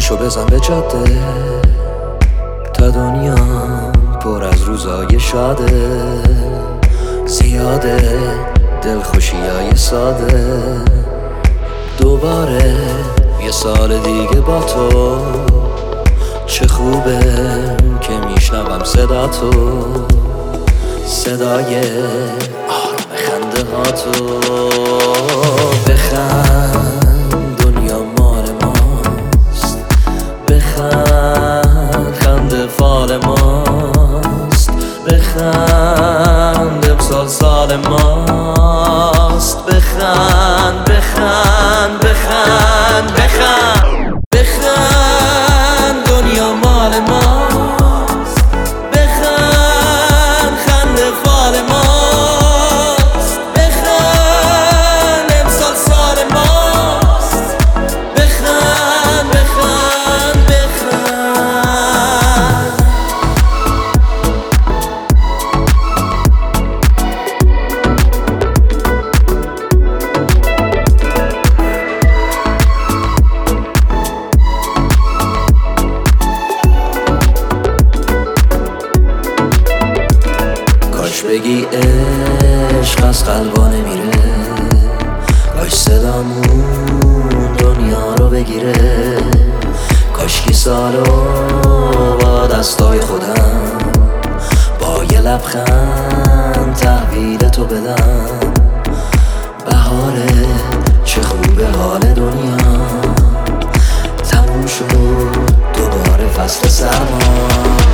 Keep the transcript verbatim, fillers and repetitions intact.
پاشو بزن به جاده تا دنیا پر از روزای شاده، زیاده دلخوشیای ساده. دوباره یه سال دیگه با تو، چه خوبه که میشنوم صدا تو، صدای آرام خنده ها تو. بخند دنیا مال ماست، بخند خنده فال ماست، بخند امسال سال ماست. بخند بخند بخند بخند بخند دنیا مال ماست، بخند خنده فال ماست، بخند امسال سال ماست. بخند بخند بخند کاش بگی عشق از قلبا نمیره، کاش صدامون دنیا رو بگیره، کاش کی سالو با دستای خودم با یه لبخند تحویل تو بدم. بهاره چه خوبه حال دنیا، تموم شد دوباره فصل سرما.